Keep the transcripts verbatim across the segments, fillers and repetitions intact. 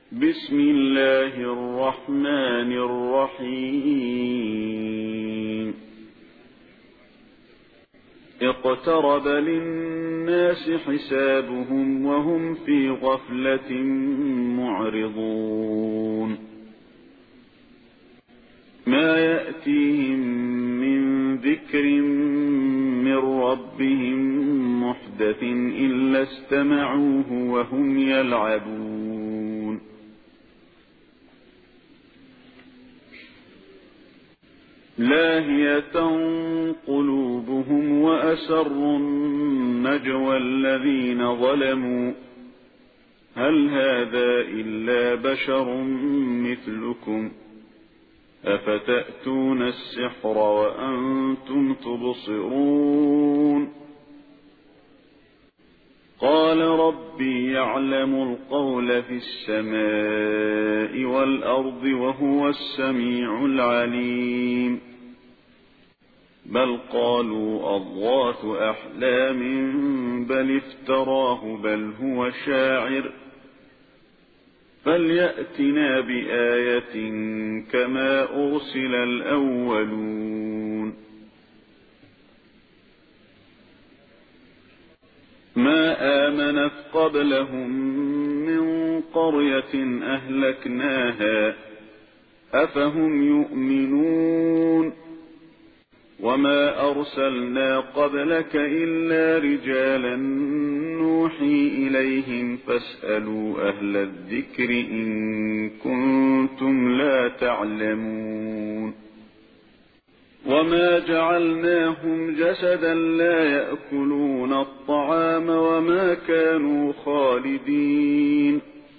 بسم الله الرحمن الرحيم اقترب للناس حسابهم وهم في غفلة معرضون ما يأتيهم من ذكر من ربهم محدث إلا استمعوه وهم يلعبون لاهية قلوبهم وأسروا النجوى الذين ظلموا هل هذا إلا بشر مثلكم أفتأتون السحر وأنتم تبصرون قال ربي يعلم القول في السماء والأرض وهو السميع العليم بل قالوا أضغاث أحلام بل افتراه بل هو شاعر فليأتنا بآية كما أرسل الأولون ما آمنت قبلهم من قرية أهلكناها أفهم يؤمنون وما أرسلنا قبلك إلا رجالا نوحي إليهم فاسألوا أهل الذكر إن كنتم لا تعلمون وما جعلناهم جسدا لا يأكلون الطعام وما كانوا خالدين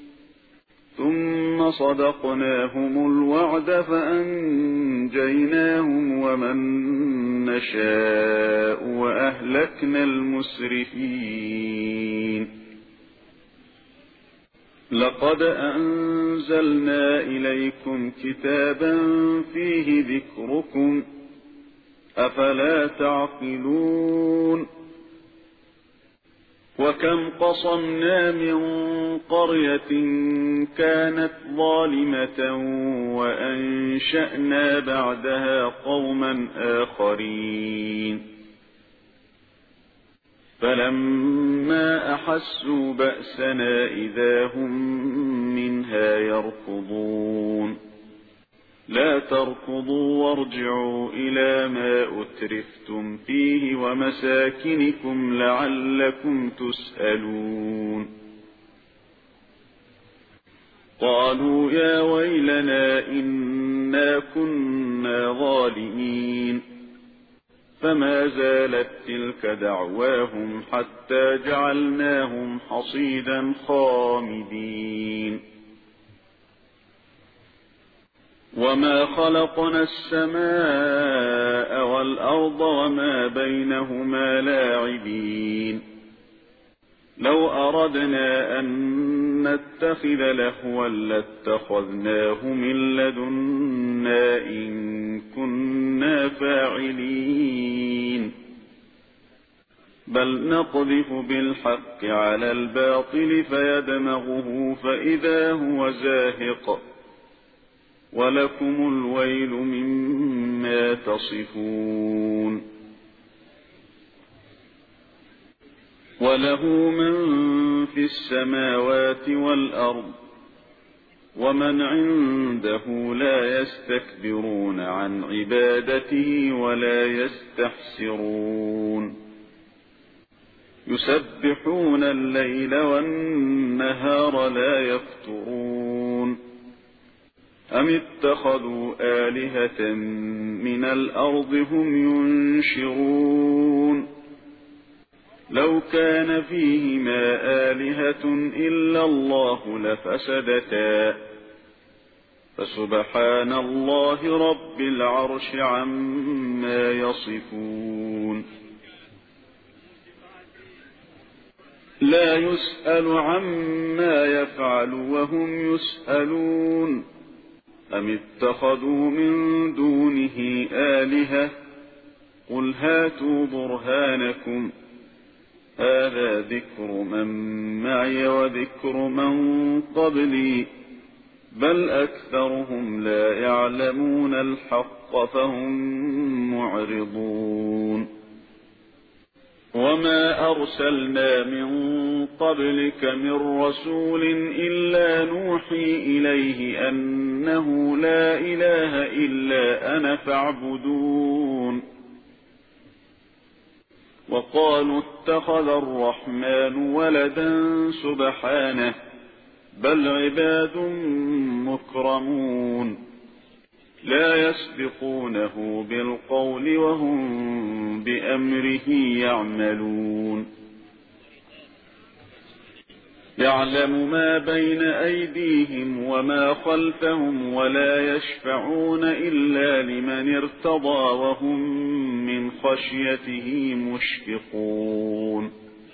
ثم صدقناهم الوعد فأنجيناهم ومن نشاء وأهلكنا المسرفين لقد أنزلنا إليكم كتابا فيه ذكركم أفلا تعقلون وكم قصمنا من قرية كانت ظالمة وأنشأنا بعدها قوما آخرين فلما أحسوا بأسنا إذا هم منها يركضون لا تركضوا وارجعوا إلى ما أترفتم فيه ومساكنكم لعلكم تسألون قالوا يا ويلنا إنا كنا ظالمين فما زالت تلك دعواهم حتى جعلناهم حصيدا خامدين وما خلقنا السماء والأرض وما بينهما لاعبين لو أردنا أن نتخذ لهوا لاتخذناه من لدنا إن كنا فاعلين بل نقذف بالحق على الباطل فيدمغه فإذا هو زاهق ولكم الويل مما تصفون وله من في السماوات والأرض ومن عنده لا يستكبرون عن عبادته ولا يستحسرون يسبحون الليل والنهار لا يفترون أم اتخذوا آلهة من الأرض هم ينشرون لو كان فيهما آلهة إلا الله لفسدتا فسبحان الله رب العرش عما يصفون لا يسأل عما يفعل وهم يسألون أم اتخذوا من دونه آلهة قل هاتوا برهانكم هذا ذكر من معي وذكر من قبلي بل أكثرهم لا يعلمون الحق فهم معرضون وما أرسلنا من قبلك من رسول إلا نوحي إليه أنه لا إله إلا أنا فاعبدون وقالوا اتخذ الرحمن ولدا سبحانه بل عباد مكرمون لا يسبقونه بالقول وهم بأمره يعملون يعلم ما بين أيديهم وما خلفهم ولا يشفعون إلا لمن ارتضى وهم من خشيته مشفقون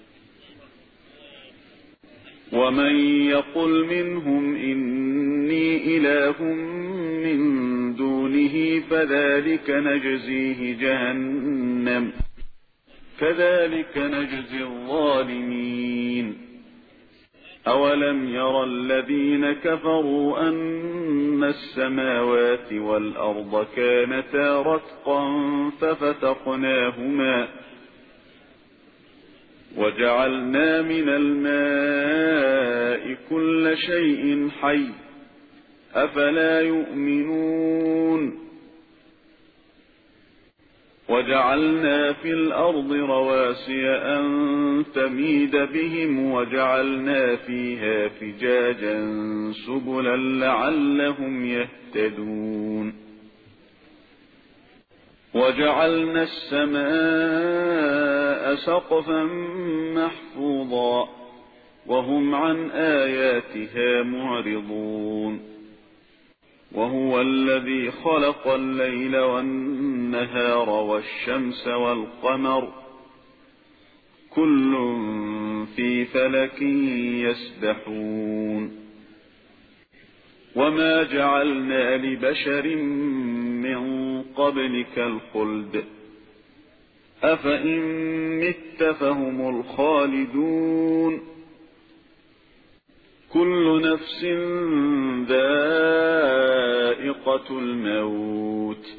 ومن يقل منهم إني إله من دونه فذلك نجزيه جهنم كذلك نجزي الظالمين أولم ير الذين كفروا أن السماوات والأرض كانتا رتقا ففتقناهما وجعلنا من الماء كل شيء حي أفلا يؤمنون وجعلنا في الأرض رواسي أن تميد بهم وجعلنا فيها فجاجا سبلا لعلهم يهتدون وجعلنا السماء سقفا محفوظا وهم عن آياتها معرضون وهو الذي خلق الليل والنهار والشمس والقمر كل في فلك يسبحون وما جعلنا لبشر من قبلك الخلد أفإن مت فهم الخالدون كل نفس ذائقة الموت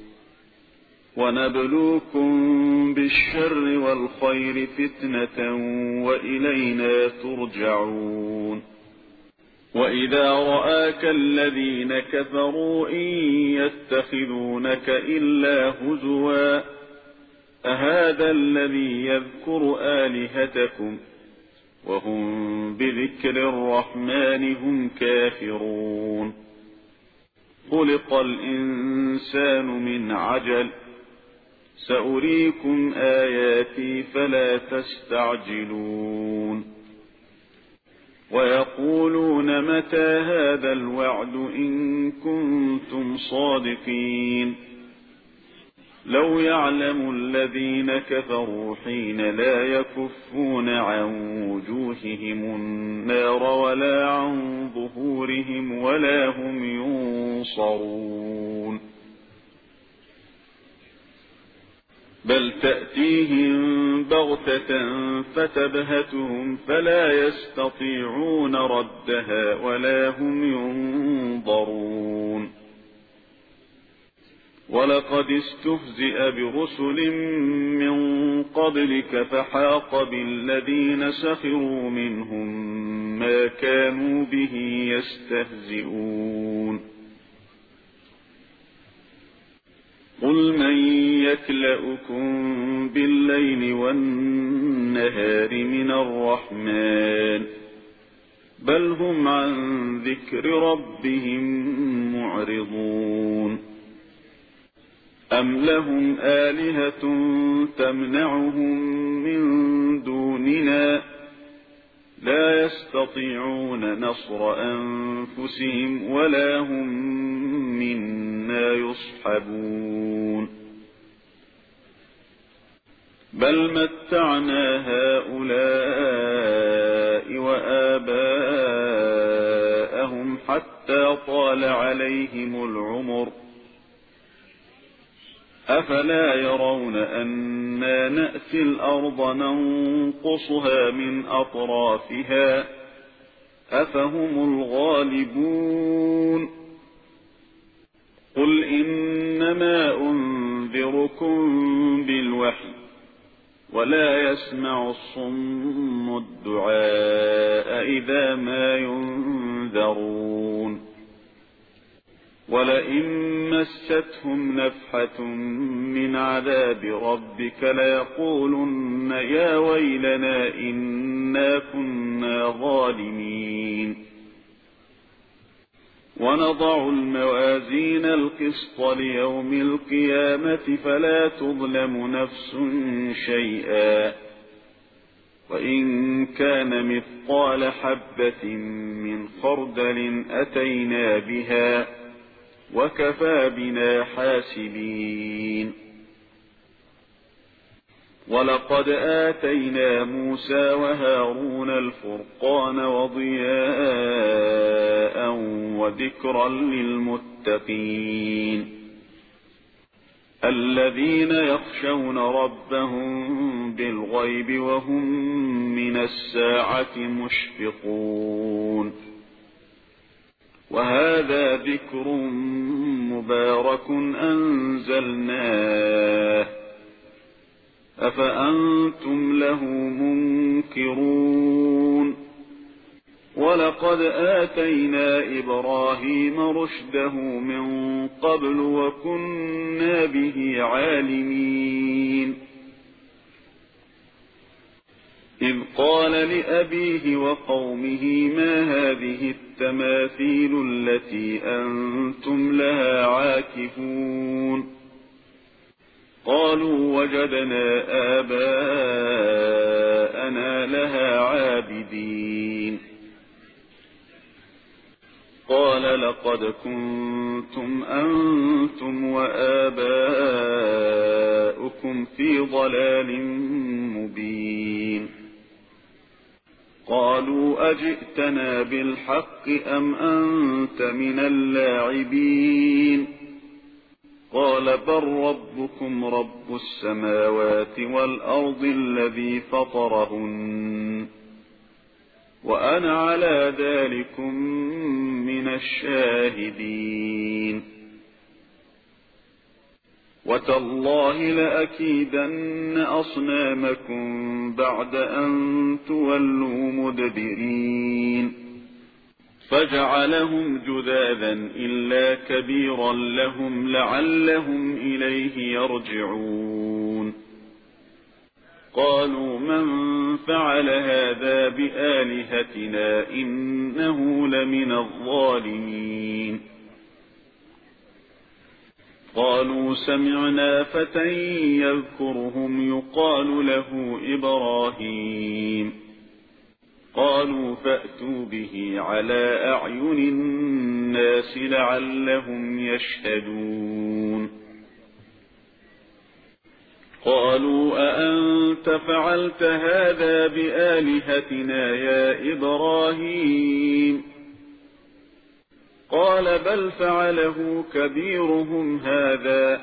ونبلوكم بالشر والخير فتنة وإلينا ترجعون وإذا رآك الذين كفروا إن يتخذونك إلا هزوا أهذا الذي يذكر آلهتكم وهم بذكر الرحمن هم كافرون خلق الإنسان من عجل سأريكم آياتي فلا تستعجلون ويقولون متى هذا الوعد إن كنتم صادقين لو يعلم الذين كفروا حين لا يكفون عن وجوههم النار ولا عن ظهورهم ولا هم ينصرون بل تأتيهم بغتة فتبهتهم فلا يستطيعون ردها ولا هم ينظرون ولقد استهزئ برسل من قبلك فحاق بالذين سخروا منهم ما كانوا به يستهزئون قل من يكلؤكم بالليل والنهار من الرحمن بل هم عن ذكر ربهم معرضون أم لهم آلهة تمنعهم من دوننا لا يستطيعون نصر أنفسهم ولا هم منا يصحبون بل متعنا هؤلاء وآباءهم حتى طال عليهم العمر أفلا يرون أنا نأتي الأرض ننقصها من أطرافها أفهم الغالبون قل إنما أنذركم بالوحي ولا يسمع الصم الدعاء إذا ما ينذرون ولئن مستهم نفحة من عذاب ربك ليقولن يا ويلنا إنا كنا ظالمين ونضع الموازين القسط ليوم القيامة فلا تظلم نفس شيئا وإن كان مثقال حبة من خردل أتينا بها وكفى بنا حاسبين ولقد آتينا موسى وهارون الفرقان وضياء وذكرا للمتقين الذين يخشون ربهم بالغيب وهم من الساعة مشفقون وهذا ذكر مبارك أنزلناه أفأنتم له منكرون ولقد آتينا إبراهيم رشده من قبل وكنا به عالمين إذ قال لأبيه وقومه ما هذه التماثيل التي أنتم لها عاكفون قالوا وجدنا آباءنا لها عابدين قال لقد كنتم أنتم وآباؤكم في ضلال مبين قالوا أجئتنا بالحق أم أنت من اللاعبين قال بل ربكم رب السماوات والأرض الذي فطرهن وأنا على ذلكم من الشاهدين وتالله لأكيدن أصنامكم بعد أن تولوا مدبرين فجعلهم جذاذا إلا كبيرا لهم لعلهم إليه يرجعون قالوا من فعل هذا بآلهتنا إنه لمن الظالمين قالوا سمعنا فتى يذكرهم يقال له إبراهيم قالوا فأتوا به على أعين الناس لعلهم يشهدون قالوا أأنت فعلت هذا بآلهتنا يا إبراهيم قال بل فعله كبيرهم هذا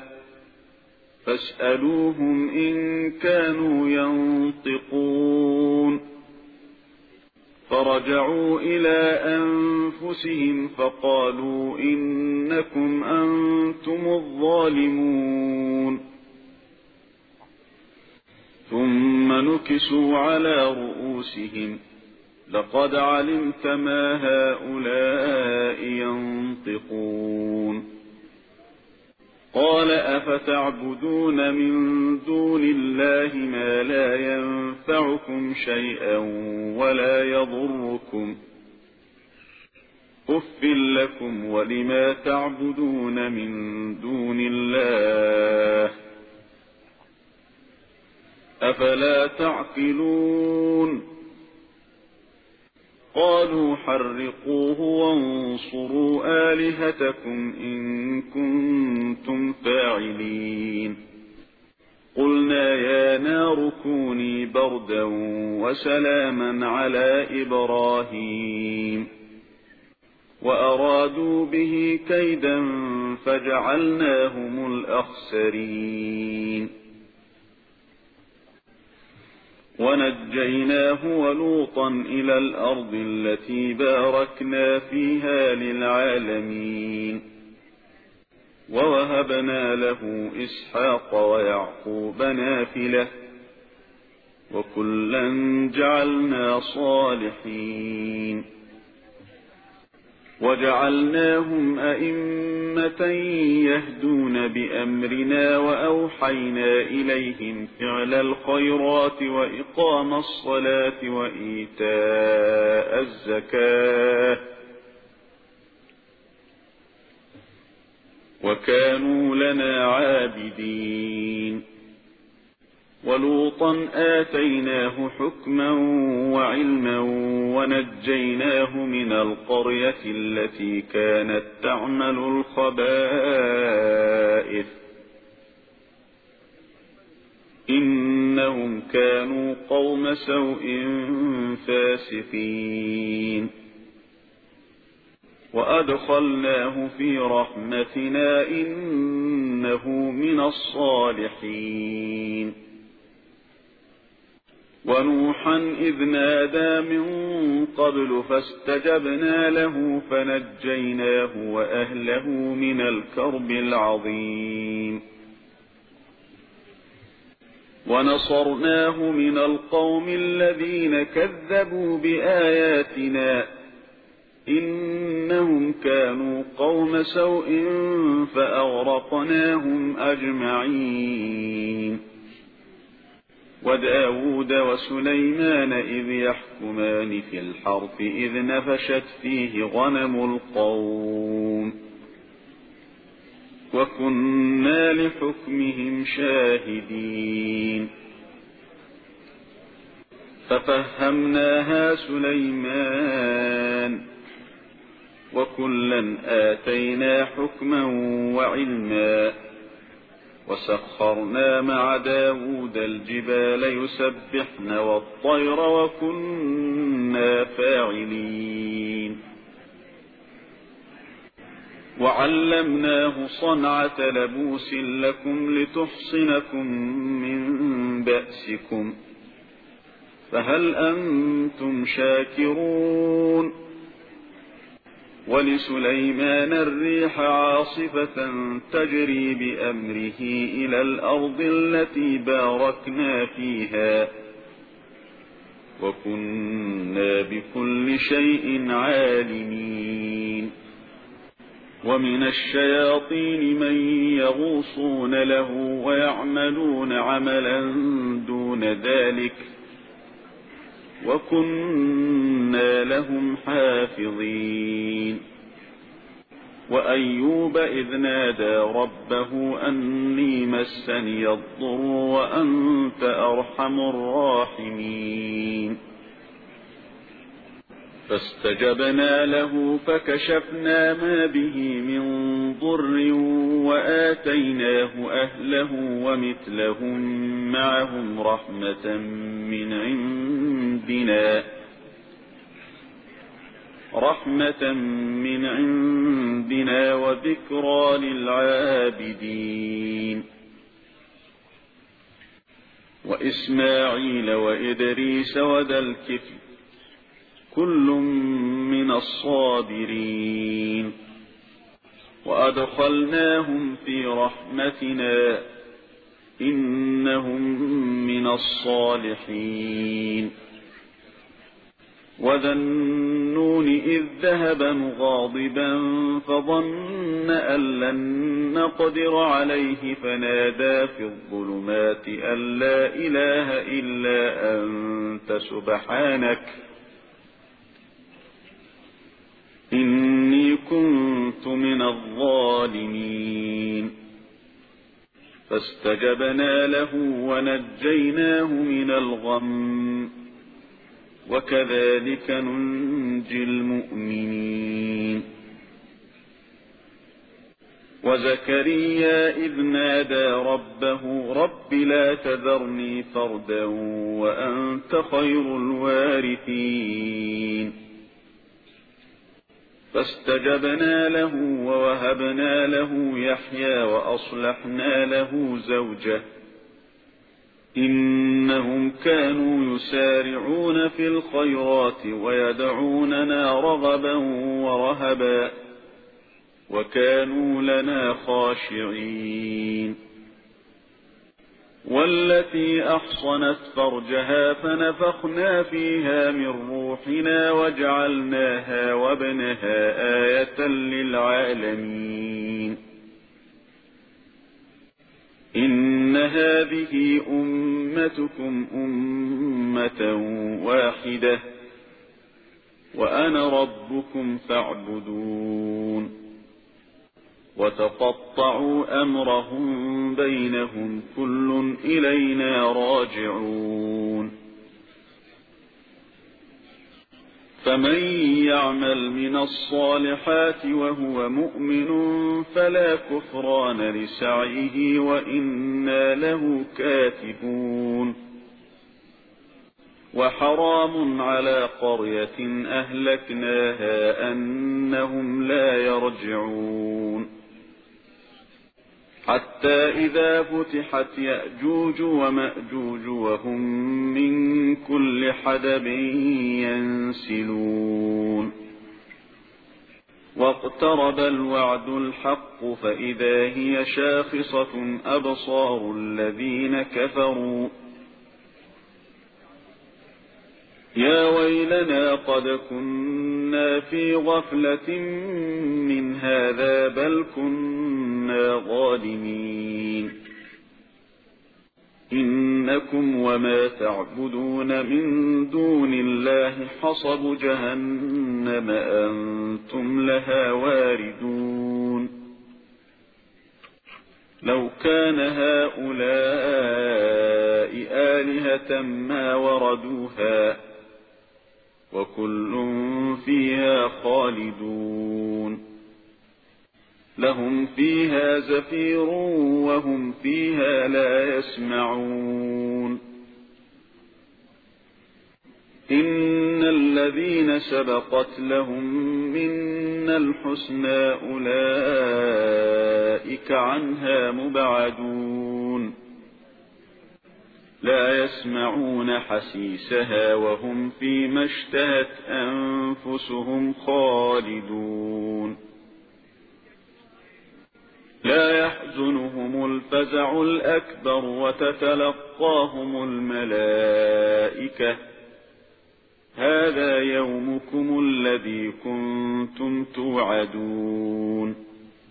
فاسألوهم إن كانوا ينطقون فرجعوا إلى أنفسهم فقالوا إنكم أنتم الظالمون ثم نكسوا على رؤوسهم لقد علمت ما هؤلاء ينطقون قال أفتعبدون من دون الله ما لا ينفعكم شيئا ولا يضركم أف لكم ولما تعبدون من دون الله أفلا تعقلون قالوا حرقوه وانصروا آلهتكم إن كنتم فاعلين قلنا يا نار كوني بردا وسلاما على إبراهيم وأرادوا به كيدا فجعلناهم الأخسرين ونجيناه ولوطا إلى الأرض التي باركنا فيها للعالمين ووهبنا له إسحاق ويعقوب نافلة وكلا جعلنا صالحين وجعلناهم أئمة يهدون بأمرنا وأوحينا إليهم فعل الخيرات وإقام الصلاة وإيتاء الزكاة وكانوا لنا عابدين ولوطا آتيناه حكما وعلما ونجيناه من القرية التي كانت تعمل الخبائث إنهم كانوا قوم سوء فاسقين وأدخلناه في رحمتنا إنه من الصالحين ونوحا إذ نادى من قبل فاستجبنا له فنجيناه وأهله من الكرب العظيم ونصرناه من القوم الذين كذبوا بآياتنا إنهم كانوا قوم سوء فأغرقناهم أجمعين وداود وسليمان إذ يحكمان في الحرث إذ نفشت فيه غنم القوم وكنا لحكمهم شاهدين ففهمناها سليمان وكلا آتينا حكما وعلما وسخرنا مع داود الجبال يسبحن والطير وكنا فاعلين وعلمناه صنعة لبوس لكم لتحصنكم من بأسكم فهل أنتم شاكرون ولسليمان الريح عاصفة تجري بأمره إلى الأرض التي باركنا فيها وكنا بكل شيء عالمين ومن الشياطين من يغوصون له ويعملون عملا دون ذلك وكنا لهم حافظين وأيوب إذ نادى ربه أني مسني الضر وأنت أرحم الراحمين فاستجبنا له فكشفنا ما به من ضر وآتيناه أهله ومثلهم معهم رحمة من عندنا رحمة من عندنا وذكرى للعابدين وإسماعيل وإدريس وذا الكفل كل من الصابرين وأدخلناهم في رحمتنا إنهم من الصالحين وذا النون إذ ذهب مغاضبا فظن أن لن نقدر عليه فنادى في الظلمات أن لا إله إلا أنت سبحانك إني كنت من الظالمين فاستجبنا له ونجيناه من الغم وكذلك ننجي المؤمنين وزكريا إذ نادى ربه رب لا تذرني فردا وأنت خير الوارثين فاستجبنا له ووهبنا له يحيى وأصلحنا له زوجه إنهم كانوا يسارعون في الخيرات ويدعوننا رغبا ورهبا وكانوا لنا خاشعين والتي أحصنت فرجها فنفخنا فيها من روحنا وجعلناها وابنها آية للعالمين إن هذه أمتكم أمة واحدة وأنا ربكم فاعبدون وتقطعوا أمرهم بينهم كل إلينا راجعون فمن يعمل من الصالحات وهو مؤمن فلا كفران لسعيه وإنا له كاتبون وحرام على قرية أهلكناها أنهم لا يرجعون حتى إذا فتحت يأجوج ومأجوج وهم من كل حدب ينسلون واقترب الوعد الحق فإذا هي شاخصة أبصار الذين كفروا يا ويلنا قد كنا في غفلة من هذا بل كنا ظالمين إنكم وما تعبدون من دون الله حصب جهنم أنتم لها واردون لو كان هؤلاء آلهة ما وردوها وكل فيها خالدون لهم فيها زفير وهم فيها لا يسمعون إن الذين سبقت لهم منا الحسنى أولئك عنها مبعدون لا يسمعون حسيسها وهم فيما اشتهت أنفسهم خالدون لا يحزنهم الفزع الأكبر وتتلقاهم الملائكة هذا يومكم الذي كنتم توعدون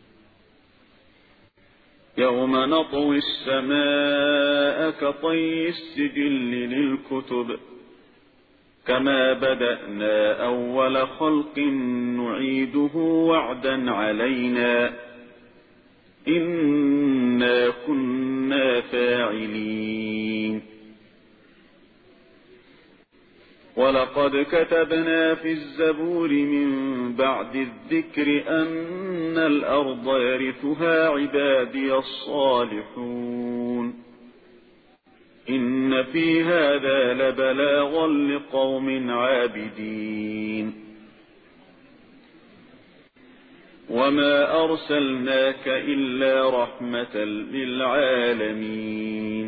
يوم نطوي السماء كطي السجل للكتب كما بدأنا أول خلق نعيده وعدا علينا إنا كنا فاعلين ولقد كتبنا في الزبور من بعد الذكر أن الأرض يرثها عبادي الصالحون إن في هذا لبلاغا لقوم عابدين وما أرسلناك إلا رحمة للعالمين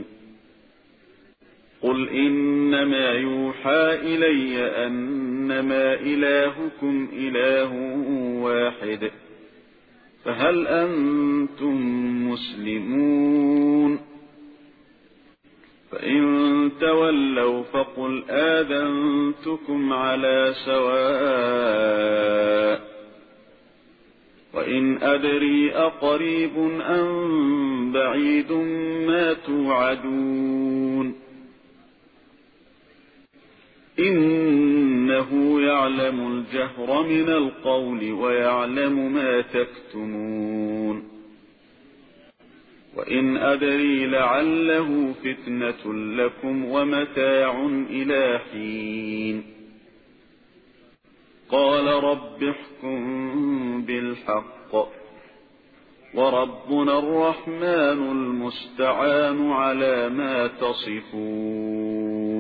قل إنما يوحى إلي أنما إلهكم إله واحد فهل أنتم مسلمون فإن تولوا فقل آذنتكم على سواء وإن أدري أقريب أم بعيد ما توعدون إنه يعلم الجهر من القول ويعلم ما تكتمون وإن أدري لعله فتنة لكم ومتاع إلى حين قال رب احكم بالحق وربنا الرحمن المستعان على ما تصفون